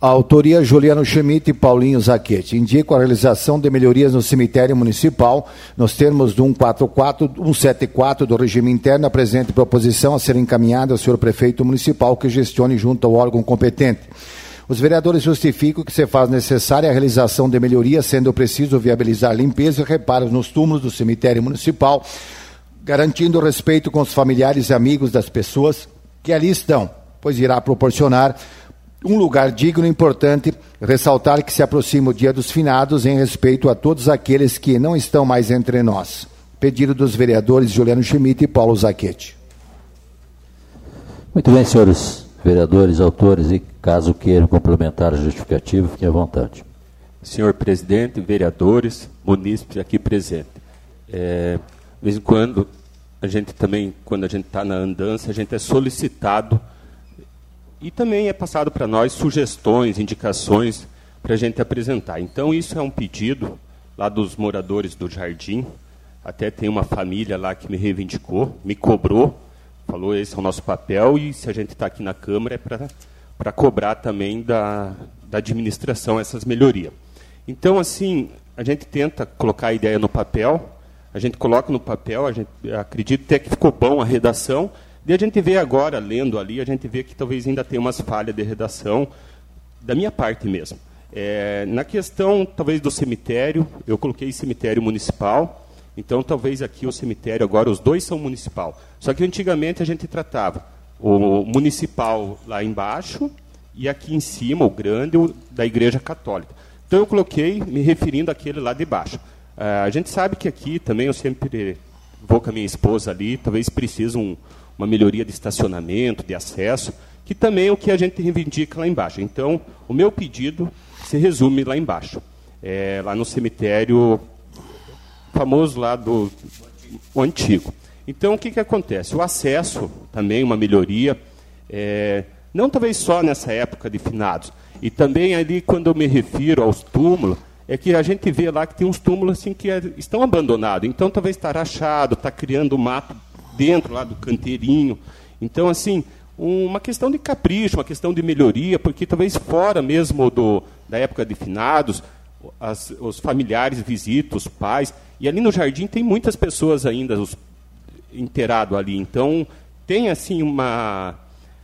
A autoria Juliano Schmidt e Paulinho Zacchetti. Indico a realização de melhorias no cemitério municipal nos termos do 174 do regime interno. A presente proposição a ser encaminhada ao senhor prefeito municipal que gestione junto ao órgão competente. Os vereadores justificam que se faz necessária a realização de melhorias, sendo preciso viabilizar limpeza e reparos nos túmulos do cemitério municipal, garantindo respeito com os familiares e amigos das pessoas que ali estão, pois irá proporcionar um lugar digno e importante. Ressaltar que se aproxima o Dia dos Finados em respeito a todos aqueles que não estão mais entre nós. Pedido dos vereadores Juliano Schmidt e Paulo Zacchetti. Muito bem, senhores vereadores, autores, e caso queiram complementar a justificativa, fiquem à vontade. Senhor presidente, vereadores, munícipes aqui presentes. De vez em quando, a gente também, quando a gente está na andança, a gente é solicitado e também é passado para nós sugestões, indicações para a gente apresentar. Então, isso é um pedido lá dos moradores do Jardim. Até tem uma família lá que me reivindicou, me cobrou, falou, esse é o nosso papel, e se a gente está aqui na Câmara é para cobrar também da administração essas melhorias. Então, assim, a gente tenta colocar a ideia no papel, a gente coloca no papel, a gente acredita até que ficou bom a redação. E a gente vê agora, lendo ali, a gente vê que talvez ainda tenha umas falhas de redação, da minha parte mesmo. Na questão, talvez, do cemitério, eu coloquei cemitério municipal, então talvez aqui o cemitério, agora os dois são municipal. Só que antigamente a gente tratava o municipal lá embaixo e aqui em cima, o grande, o da Igreja Católica. Então eu coloquei, me referindo àquele lá de baixo. A gente sabe que aqui também, eu sempre vou com a minha esposa ali, talvez precise uma melhoria de estacionamento, de acesso, que também é o que a gente reivindica lá embaixo. Então, o meu pedido se resume lá embaixo, lá no cemitério famoso lá do antigo. Então, o que acontece? O acesso também, uma melhoria, não talvez só nessa época de finados, e também ali, quando eu me refiro aos túmulos, é que a gente vê lá que tem uns túmulos assim, que estão abandonados. Então, talvez está rachado, está criando mato dentro lá do canteirinho. Então, assim, uma questão de capricho, uma questão de melhoria, porque talvez fora mesmo da época de finados, os familiares visitam, os pais, e ali no Jardim tem muitas pessoas ainda enterradas ali. Então, tem assim uma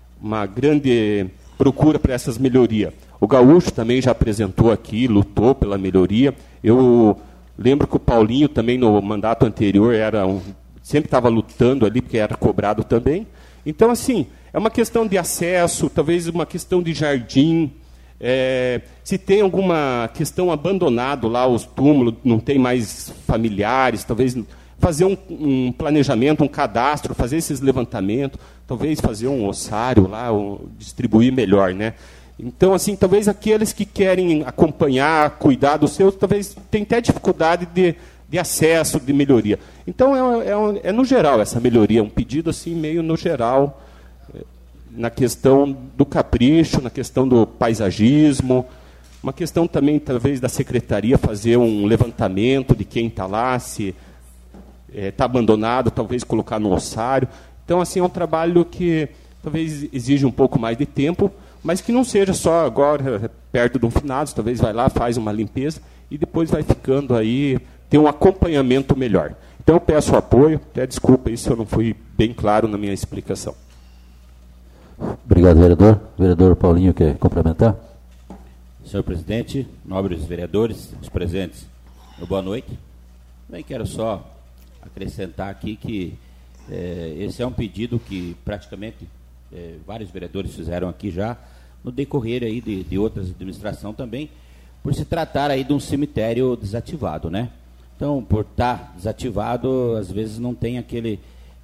grande procura para essas melhorias. O Gaúcho também já apresentou aqui, lutou pela melhoria. Eu lembro que o Paulinho também, no mandato anterior, sempre estava lutando ali, porque era cobrado também. Então, assim, é uma questão de acesso, talvez uma questão de jardim. Se tem alguma questão abandonado lá, os túmulos, não tem mais familiares, talvez fazer um planejamento, um cadastro, fazer esses levantamentos, talvez fazer um ossário lá, distribuir melhor, né? Então, assim, talvez aqueles que querem acompanhar, cuidar dos seus, talvez tenham até dificuldade de acesso, de melhoria. Então, é no geral essa melhoria, um pedido assim meio no geral, na questão do capricho, na questão do paisagismo, uma questão também, talvez, da secretaria fazer um levantamento de quem está lá, se está abandonado, talvez colocar no ossário. Então, assim, é um trabalho que talvez exige um pouco mais de tempo, mas que não seja só agora, perto de um finados, talvez vai lá, faz uma limpeza, e depois vai ficando aí, tem um acompanhamento melhor. Então, eu peço o apoio, até desculpa aí se eu não fui bem claro na minha explicação. Obrigado, vereador. Vereador Paulinho, quer complementar? Senhor presidente, nobres vereadores, os presentes, boa noite. Bem, quero só acrescentar aqui que esse é um pedido que praticamente vários vereadores fizeram aqui já, no decorrer aí de outras administrações também, por se tratar aí de um cemitério desativado, né? Então, por estar desativado, às vezes não tem aquele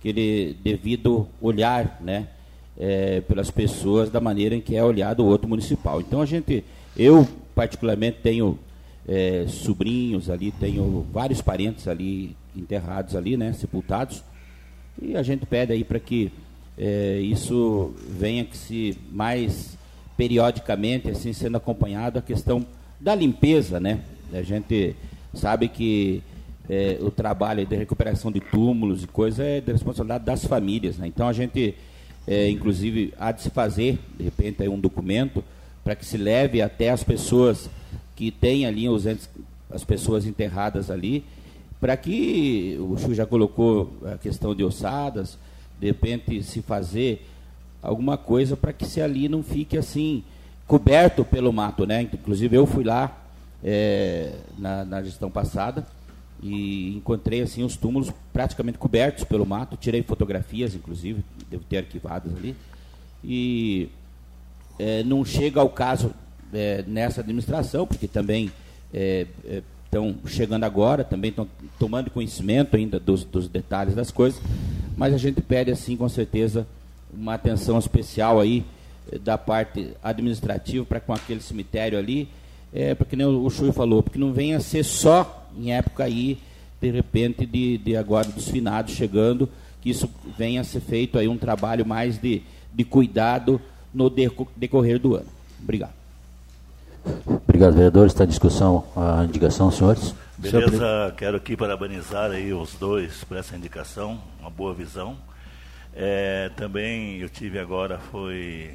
devido olhar, né? Pelas pessoas da maneira em que é olhado o outro municipal. Então, eu particularmente tenho sobrinhos ali, tenho vários parentes ali enterrados ali, né? Sepultados, e a gente pede aí para que isso venha que se mais periodicamente, assim, sendo acompanhado a questão da limpeza, né? A gente sabe que o trabalho de recuperação de túmulos e coisa é da responsabilidade das famílias, né? Então a gente, inclusive, há de se fazer, de repente, aí um documento para que se leve até as pessoas que têm ali as pessoas enterradas ali, para que, o Chu já colocou a questão de ossadas, de repente se fazer alguma coisa para que se ali não fique assim, coberto pelo mato, né? Inclusive eu fui lá na gestão passada e encontrei assim os túmulos praticamente cobertos pelo mato, tirei fotografias, inclusive, devo ter arquivadas ali, e não chega ao caso nessa administração, porque também estão chegando agora, também estão tomando conhecimento ainda dos detalhes das coisas, mas a gente pede, assim, com certeza, uma atenção especial aí da parte administrativa para com aquele cemitério ali, porque nem o Chui falou, porque não venha a ser só em época aí, de repente, de agora dos finados chegando, que isso venha a ser feito aí um trabalho mais de cuidado no decorrer do ano. Obrigado. Obrigado, vereadores. Está em discussão a indicação, senhores? Beleza, quero aqui parabenizar aí os dois por essa indicação, uma boa visão. Também eu tive agora, foi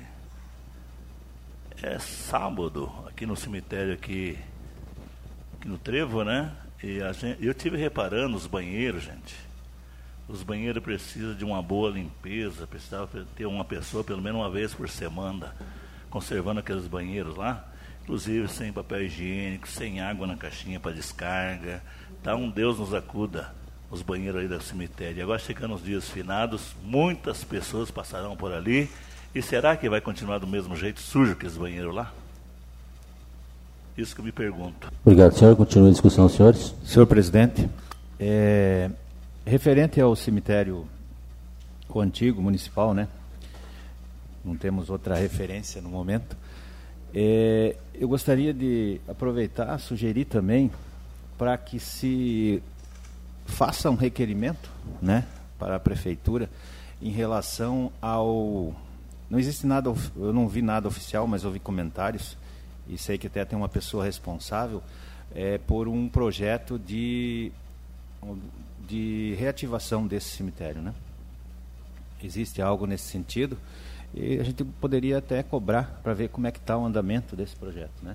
sábado, aqui no cemitério, aqui no Trevo, né? E eu tive reparando os banheiros, gente. Os banheiros precisam de uma boa limpeza, precisava ter uma pessoa pelo menos uma vez por semana conservando aqueles banheiros lá, inclusive sem papel higiênico, sem água na caixinha para descarga. Tá, Deus nos acuda, os banheiros aí do cemitério. E agora, chegando os dias finados, muitas pessoas passarão por ali. E será que vai continuar do mesmo jeito sujo aqueles banheiros lá? Isso que eu me pergunto. Obrigado, senhor. Continua a discussão, senhores. Senhor presidente, referente ao cemitério antigo municipal, né? Não temos outra referência no momento. Eu gostaria de aproveitar, sugerir também, para que se faça um requerimento, né, para a prefeitura em relação ao... Não existe nada, eu não vi nada oficial, mas ouvi comentários, e sei que até tem uma pessoa responsável, por um projeto de reativação desse cemitério, né? Existe algo nesse sentido, e a gente poderia até cobrar para ver como é que está o andamento desse projeto, né?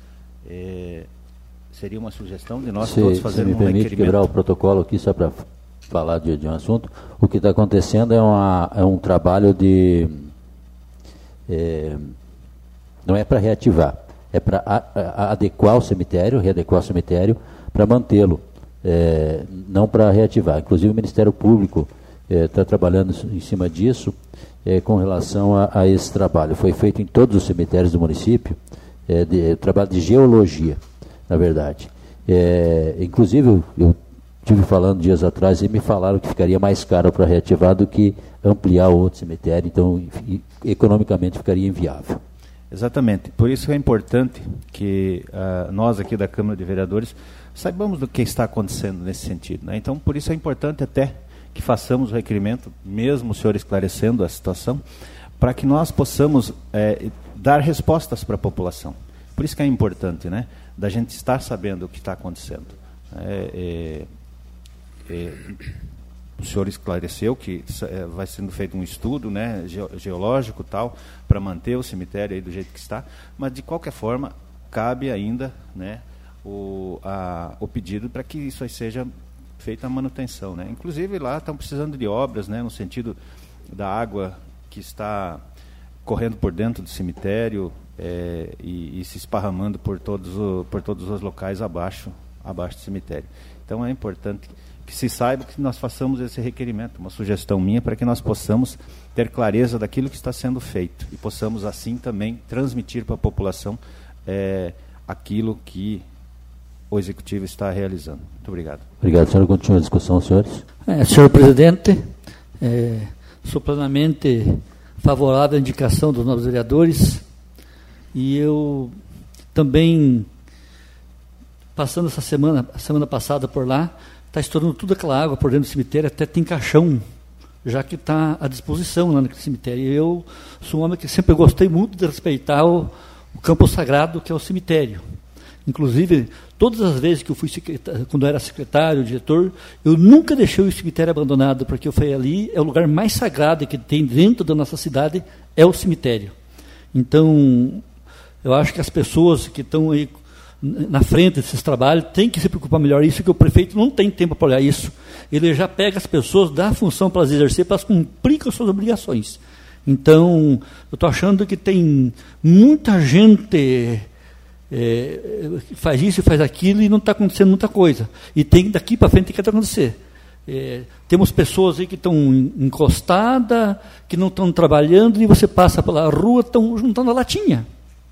Seria uma sugestão de nós todos fazermos um requerimento. Se me permite quebrar o protocolo aqui, só para falar de um assunto. O que está acontecendo é um trabalho de... não é para reativar, é para adequar o cemitério, readequar o cemitério, para mantê-lo, não para reativar. Inclusive o Ministério Público está trabalhando em cima disso, com relação a esse trabalho. Foi feito em todos os cemitérios do município, trabalho de geologia, na verdade. Inclusive, eu estive falando dias atrás e me falaram que ficaria mais caro para reativar do que ampliar o outro cemitério, então economicamente ficaria inviável. Exatamente. Por isso é importante que nós aqui da Câmara de Vereadores saibamos do que está acontecendo nesse sentido, né? Então, por isso é importante até que façamos o requerimento, mesmo o senhor esclarecendo a situação, para que nós possamos dar respostas para a população. Por isso que é importante, né, da gente estar sabendo o que está acontecendo. O senhor esclareceu que vai sendo feito um estudo, né, geológico tal, para manter o cemitério aí do jeito que está, mas de qualquer forma cabe ainda, né, o pedido para que isso aí seja feita a manutenção, né? Inclusive lá estão precisando de obras, né, no sentido da água que está correndo por dentro do cemitério e se esparramando por todos os locais abaixo do cemitério. Então é importante que se saiba que nós façamos esse requerimento, uma sugestão minha, para que nós possamos ter clareza daquilo que está sendo feito e possamos assim também transmitir para a população aquilo que o Executivo está realizando. Muito obrigado. Obrigado, senhor. Continua a discussão, senhores. Senhor presidente, sou plenamente favorável à indicação dos novos vereadores e eu também, passando essa semana, a semana passada por lá, está estourando tudo aquela água por dentro do cemitério, até tem caixão, já que está à disposição lá naquele cemitério. E eu sou um homem que sempre gostei muito de respeitar o campo sagrado que é o cemitério. Inclusive, todas as vezes que eu fui quando eu era secretário, diretor, eu nunca deixei o cemitério abandonado, porque eu falei, ali é o lugar mais sagrado que tem dentro da nossa cidade, é o cemitério. Então, Eu acho que as pessoas que estão aí na frente desses trabalhos têm que se preocupar melhor isso, que o prefeito não tem tempo para olhar isso. Ele já pega as pessoas da função para elas exercer, para elas cumprir com as suas obrigações. Então, eu estou achando que tem muita gente que faz isso e faz aquilo e não está acontecendo muita coisa. E daqui para frente tem que acontecer. Temos pessoas aí que estão encostadas, que não estão trabalhando, e você passa pela rua, estão juntando a latinha.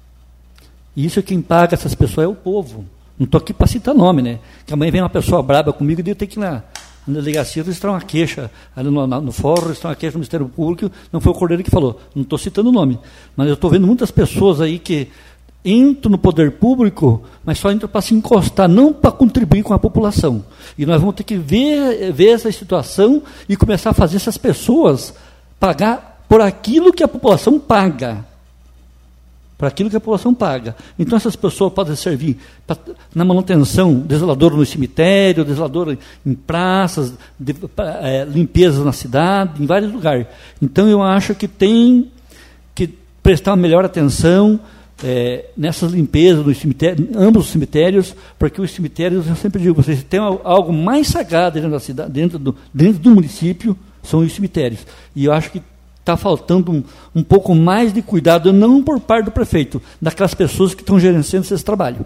E isso, quem paga essas pessoas é o povo. Não estou aqui para citar nome, né? Que amanhã vem uma pessoa braba comigo e eu tenho que ir lá na delegacia registrar uma queixa, ali no fórum, registrar uma queixa no Ministério Público. Não foi o Cordeiro que falou, não estou citando o nome. Mas eu estou vendo muitas pessoas aí que entram no poder público, mas só entram para se encostar, não para contribuir com a população. E nós vamos ter que ver essa situação e começar a fazer essas pessoas pagar por aquilo que a população paga. Para aquilo que a população paga. Então, essas pessoas podem servir na manutenção de zelador no cemitério, de zelador em praças, limpezas na cidade, em vários lugares. Então, eu acho que tem que prestar melhor atenção nessas limpezas no cemitério, ambos os cemitérios, porque os cemitérios, eu sempre digo, vocês têm algo mais sagrado dentro da cidade, dentro do município, são os cemitérios. E eu acho que está faltando um pouco mais de cuidado, não por parte do prefeito, daquelas pessoas que estão gerenciando esse trabalho.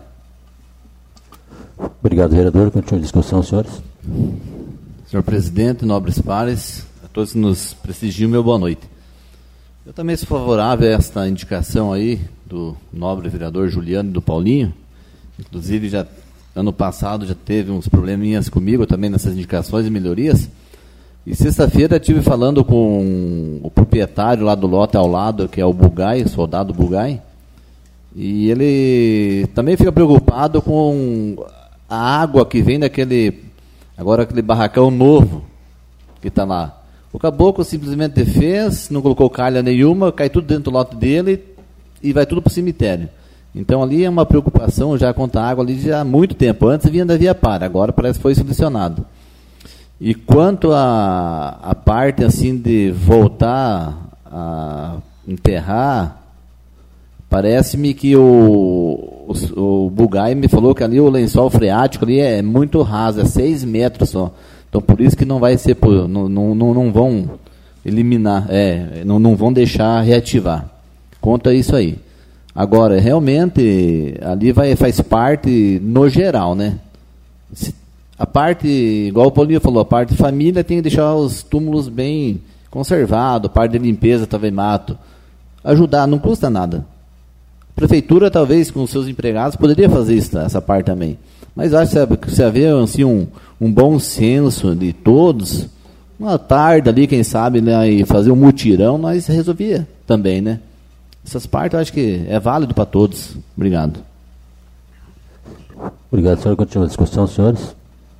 Obrigado, vereador. Continua a discussão, senhores. Senhor presidente, nobres pares, a todos que nos prestigiam, meu boa noite. Eu também sou favorável a esta indicação aí do nobre vereador Juliano e do Paulinho. Inclusive, ano passado já teve uns probleminhas comigo também nessas indicações e melhorias. E sexta-feira estive falando com o proprietário lá do lote ao lado, que é o Bugai, o soldado Bugai, e ele também fica preocupado com a água que vem aquele barracão novo que está lá. O caboclo simplesmente fez, não colocou calha nenhuma, cai tudo dentro do lote dele e vai tudo para o cemitério. Então ali é uma preocupação já quanto à água ali já há muito tempo. Antes vinha da via para, agora parece que foi solucionado. E quanto à parte assim de voltar a enterrar, parece-me que o Bugai me falou que ali o lençol freático ali é muito raso, é 6 metros só. Então por isso que não vai ser, não vão eliminar, não vão deixar reativar. Conta isso aí. Agora, realmente, ali faz parte no geral, né? A parte, igual o Paulinho falou, a parte de família tem que deixar os túmulos bem conservados, a parte de limpeza também mato. Ajudar, não custa nada. A prefeitura, talvez, com os seus empregados, poderia fazer essa parte também. Mas acho que se haver assim, um bom senso de todos, uma tarde ali, quem sabe, né, e fazer um mutirão, nós resolvia também, né? Essas partes eu acho que é válido para todos. Obrigado. Obrigado, senhor. Continua a discussão, senhores.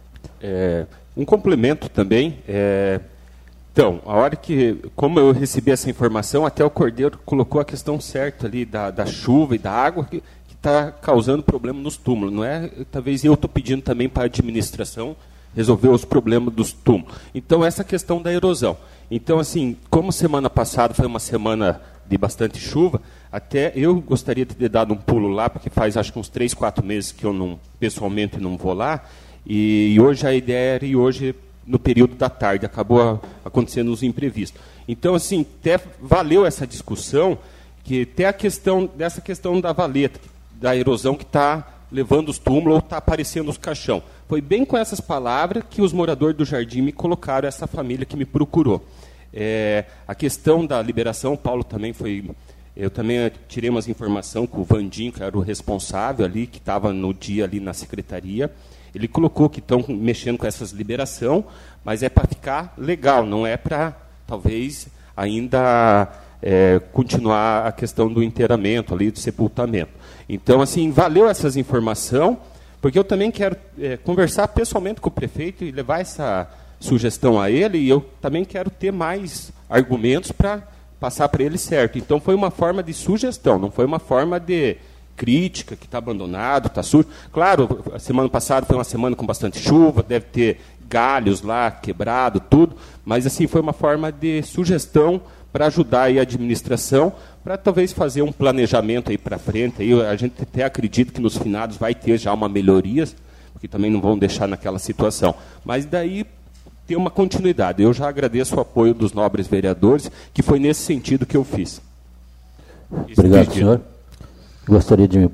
Um complemento também. Então, a hora que, como eu recebi essa informação, até o Cordeiro colocou a questão certa ali da chuva e da água que está causando problema nos túmulos. Não é? Talvez eu estou pedindo também para a administração resolver os problemas dos túmulos. Então, essa questão da erosão. Então, assim, como semana passada foi uma semana de bastante chuva, até eu gostaria de ter dado um pulo lá, porque faz acho que uns 3, 4 meses que eu pessoalmente não vou lá, e hoje a ideia era ir hoje no período da tarde, acabou acontecendo os imprevistos. Então, assim, até valeu essa discussão, que até dessa questão da valeta, da erosão que está levando os túmulos ou está aparecendo os caixão. Foi bem com essas palavras que os moradores do jardim me colocaram, essa família que me procurou. A questão da liberação, o Paulo também foi... Eu também tirei umas informações com o Vandinho, que era o responsável ali, que estava no dia ali na secretaria. Ele colocou que estão mexendo com essas liberação, mas é para ficar legal, não é para, talvez, ainda continuar a questão do enterramento ali, do sepultamento. Então, assim, valeu essas informações, porque eu também quero conversar pessoalmente com o prefeito e levar essa sugestão a ele, e eu também quero ter mais argumentos para passar para ele certo. Então, foi uma forma de sugestão, não foi uma forma de crítica, que está abandonado, está sujo. Claro, a semana passada foi uma semana com bastante chuva, deve ter galhos lá, quebrado, tudo, mas assim, foi uma forma de sugestão para ajudar aí a administração, para talvez fazer um planejamento aí para frente. Aí a gente até acredita que nos finados vai ter já uma melhoria, porque também não vão deixar naquela situação. Mas daí ter uma continuidade. Eu já agradeço o apoio dos nobres vereadores, que foi nesse sentido que eu fiz. Obrigado, senhor. Gostaria de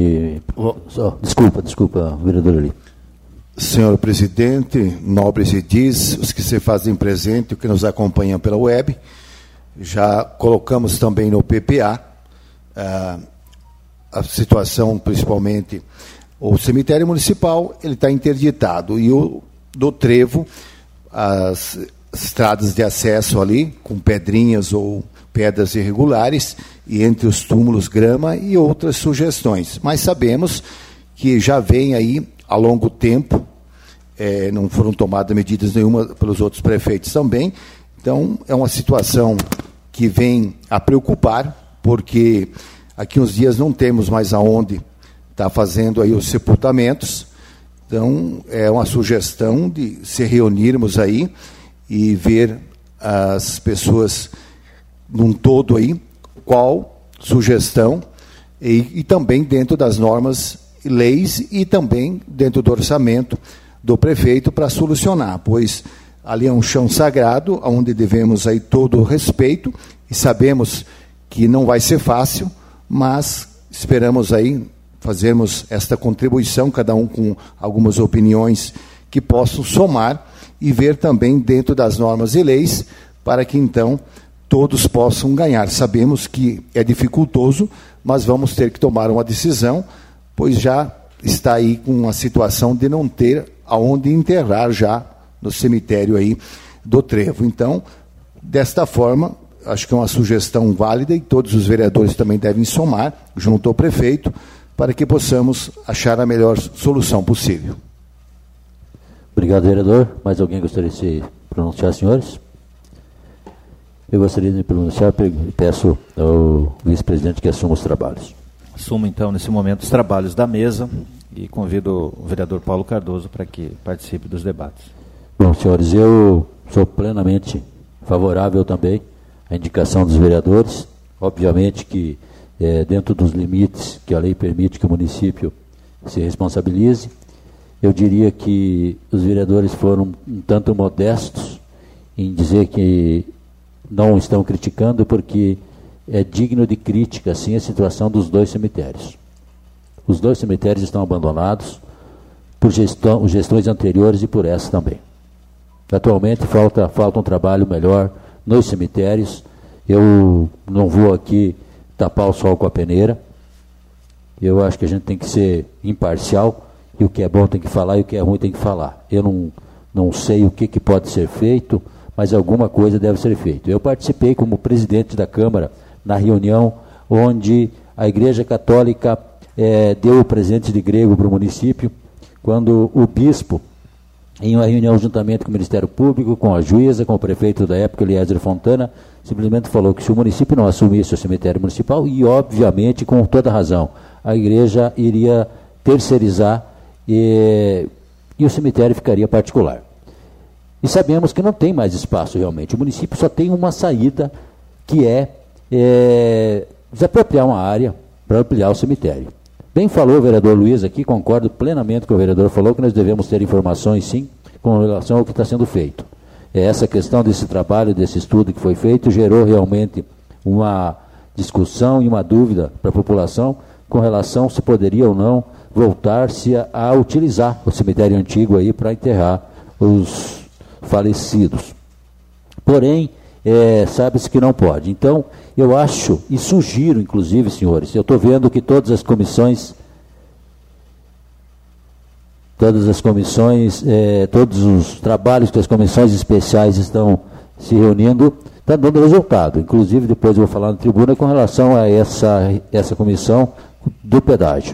Desculpa, vereador ali. Senhor presidente, nobres edis, os que se fazem presente, os que nos acompanham pela web, já colocamos também no PPA a situação, principalmente, o cemitério municipal, ele está interditado, e o do Trevo, as estradas de acesso ali, com pedrinhas ou pedras irregulares, e entre os túmulos grama e outras sugestões. Mas sabemos que já vem aí, a longo tempo, não foram tomadas medidas nenhuma pelos outros prefeitos também, então é uma situação que vem a preocupar, porque aqui uns dias não temos mais aonde estar fazendo aí os sepultamentos, então é uma sugestão de se reunirmos aí e ver as pessoas num todo aí, qual sugestão, e também dentro das normas e leis e também dentro do orçamento do prefeito para solucionar, pois ali é um chão sagrado, onde devemos aí todo o respeito, e sabemos que não vai ser fácil, mas esperamos aí fazermos esta contribuição, cada um com algumas opiniões que possam somar e ver também dentro das normas e leis, para que então todos possam ganhar. Sabemos que é dificultoso, mas vamos ter que tomar uma decisão, pois já está aí com uma situação de não ter aonde enterrar já no cemitério aí do Trevo. Então, desta forma, acho que é uma sugestão válida, e todos os vereadores também devem somar, junto ao prefeito, para que possamos achar a melhor solução possível. Obrigado, vereador. Mais alguém gostaria de se pronunciar, senhores? Eu gostaria de me pronunciar, peço ao vice-presidente que assuma os trabalhos. Assumo, então, nesse momento, os trabalhos da mesa e convido o vereador Paulo Cardoso para que participe dos debates. Bom, senhores, eu sou plenamente favorável também à indicação dos vereadores. Obviamente que, dentro dos limites que a lei permite que o município se responsabilize, eu diria que os vereadores foram um tanto modestos em dizer que não estão criticando, porque é digno de crítica, sim, a situação dos dois cemitérios. Os dois cemitérios estão abandonados por gestões anteriores e por essa também. Atualmente falta um trabalho melhor nos cemitérios. Eu não vou aqui tapar o sol com a peneira. Eu acho que a gente tem que ser imparcial, e o que é bom tem que falar e o que é ruim tem que falar. Eu não sei o que pode ser feito, mas alguma coisa deve ser feita. Eu participei como presidente da Câmara na reunião onde a Igreja Católica deu o presente de grego para o município, quando o bispo, em uma reunião juntamente com o Ministério Público, com a juíza, com o prefeito da época, Eliezer Fontana, simplesmente falou que se o município não assumisse o cemitério municipal, e obviamente com toda razão, a igreja iria terceirizar e o cemitério ficaria particular. E sabemos que não tem mais espaço realmente. O município só tem uma saída, que é desapropriar uma área para ampliar o cemitério. Bem falou o vereador Luiz aqui, concordo plenamente com o vereador falou, que nós devemos ter informações, sim, com relação ao que está sendo feito. Essa questão desse trabalho, desse estudo que foi feito, gerou realmente uma discussão e uma dúvida para a população com relação se poderia ou não voltar-se a utilizar o cemitério antigo aí para enterrar os falecidos. Porém, sabe-se que não pode. Então, eu acho e sugiro, inclusive, senhores, eu estou vendo que todos os trabalhos que as comissões especiais estão se reunindo, está dando resultado. Inclusive, depois eu vou falar na tribuna com relação a essa comissão do pedágio.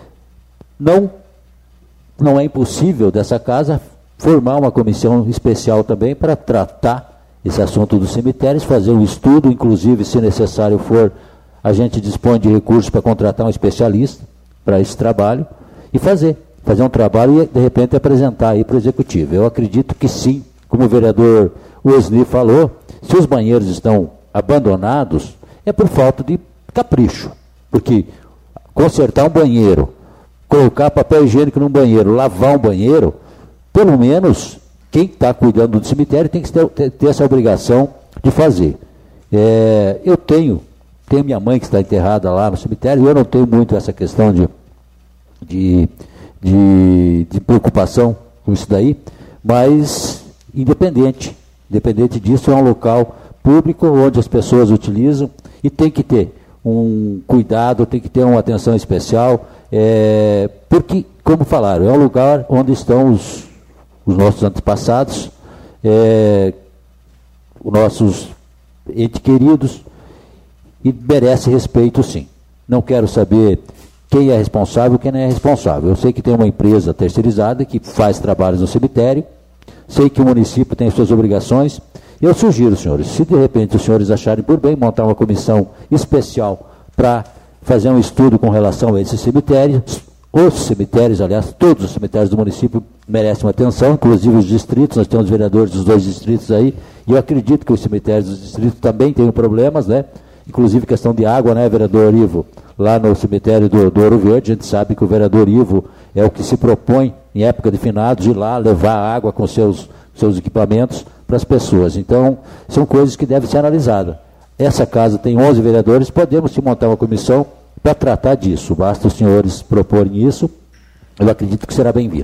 Não é impossível dessa casa formar uma comissão especial também para tratar esse assunto dos cemitérios, fazer um estudo, inclusive, se necessário for, a gente dispõe de recursos para contratar um especialista para esse trabalho e fazer um trabalho e, de repente, apresentar aí para o Executivo. Eu acredito que sim, como o vereador Wesley falou, se os banheiros estão abandonados, é por falta de capricho. Porque consertar um banheiro, colocar papel higiênico num banheiro, lavar um banheiro, pelo menos quem está cuidando do cemitério tem que ter essa obrigação de fazer. Eu tenho minha mãe que está enterrada lá no cemitério, e eu não tenho muito essa questão de preocupação com isso daí, mas independente disso, é um local público onde as pessoas utilizam e tem que ter um cuidado, tem que ter uma atenção especial, porque, como falaram, é um lugar onde estão os nossos antepassados, os nossos entes queridos, e merece respeito, sim. Não quero saber quem é responsável e quem não é responsável. Eu sei que tem uma empresa terceirizada que faz trabalhos no cemitério, sei que o município tem suas obrigações. Eu sugiro, senhores, se de repente os senhores acharem por bem montar uma comissão especial para fazer um estudo com relação a esses cemitérios, os cemitérios, aliás, todos os cemitérios do município merecem uma atenção, inclusive os distritos, nós temos vereadores dos 2 distritos aí, e eu acredito que os cemitérios dos distritos também têm problemas, né? Inclusive questão de água, né, vereador Ivo? Lá no cemitério do Ouro Verde, a gente sabe que o vereador Ivo é o que se propõe, em época de finados, ir lá levar água com seus equipamentos para as pessoas. Então, são coisas que devem ser analisadas. Essa casa tem 11 vereadores, podemos montar uma comissão para tratar disso. Basta os senhores proporem isso, eu acredito que será bem-vindo.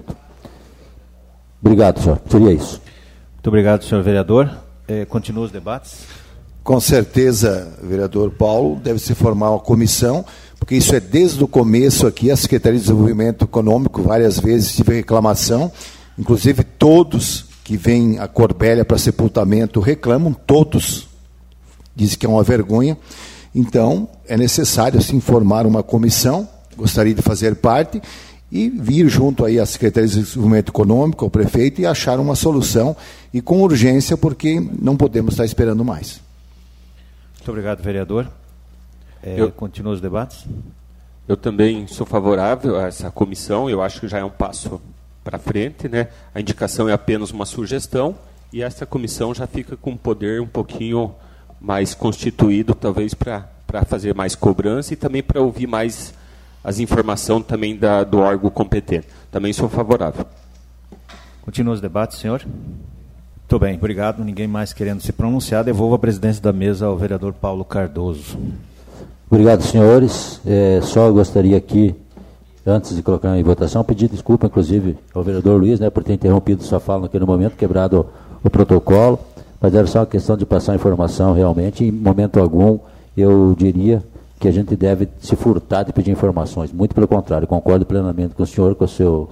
Obrigado, senhor. Seria isso. Muito obrigado, senhor vereador. Continua os debates. Com certeza, vereador Paulo, deve se formar uma comissão, porque isso é desde o começo aqui, a Secretaria de Desenvolvimento Econômico, várias vezes tive reclamação, inclusive todos que vêm a Corbélia para sepultamento reclamam, todos, dizem que é uma vergonha. Então, é necessário se formar uma comissão, gostaria de fazer parte, e vir junto aí à Secretaria de Desenvolvimento Econômico, ao prefeito, e achar uma solução, e com urgência, porque não podemos estar esperando mais. Muito obrigado, vereador. Continua os debates. Eu também sou favorável a essa comissão, eu acho que já é um passo para frente, né? A indicação é apenas uma sugestão, e essa comissão já fica com um poder um pouquinho mais constituído, talvez para fazer mais cobrança e também para ouvir mais as informações também do órgão competente. Também sou favorável. Continua os debates, senhor. Muito bem, obrigado. Ninguém mais querendo se pronunciar. Devolvo a presidência da mesa ao vereador Paulo Cardoso. Obrigado, senhores. Só gostaria aqui, antes de colocar em votação, pedir desculpa, inclusive, ao vereador Luiz, né, por ter interrompido sua fala naquele momento, quebrado o protocolo, mas era só uma questão de passar a informação realmente. Em momento algum, eu diria que a gente deve se furtar de pedir informações. Muito pelo contrário, concordo plenamente com o senhor, com o seu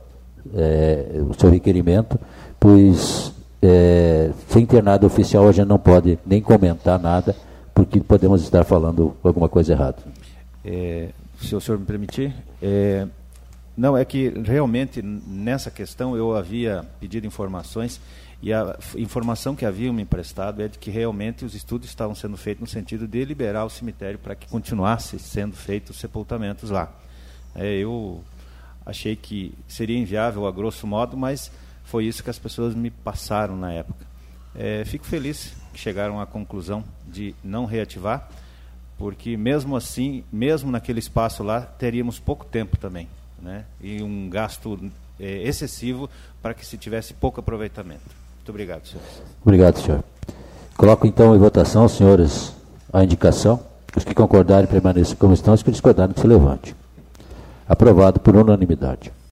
requerimento, pois sem ter nada oficial a gente não pode nem comentar nada, porque podemos estar falando alguma coisa errada. Se o senhor me permitir, não, é que realmente nessa questão eu havia pedido informações, e a informação que haviam me emprestado é de que realmente os estudos estavam sendo feitos no sentido de liberar o cemitério para que continuasse sendo feitos sepultamentos lá. Eu achei que seria inviável a grosso modo, mas foi isso que as pessoas me passaram na época. Fico feliz que chegaram à conclusão de não reativar, porque mesmo assim, mesmo naquele espaço lá, teríamos pouco tempo também, né? E um gasto excessivo para que se tivesse pouco aproveitamento. Muito obrigado, senhor. Obrigado, senhor. Coloco então em votação, senhores, a indicação. Os que concordarem permaneçam como estão, os que discordarem que se levante. Aprovado por unanimidade.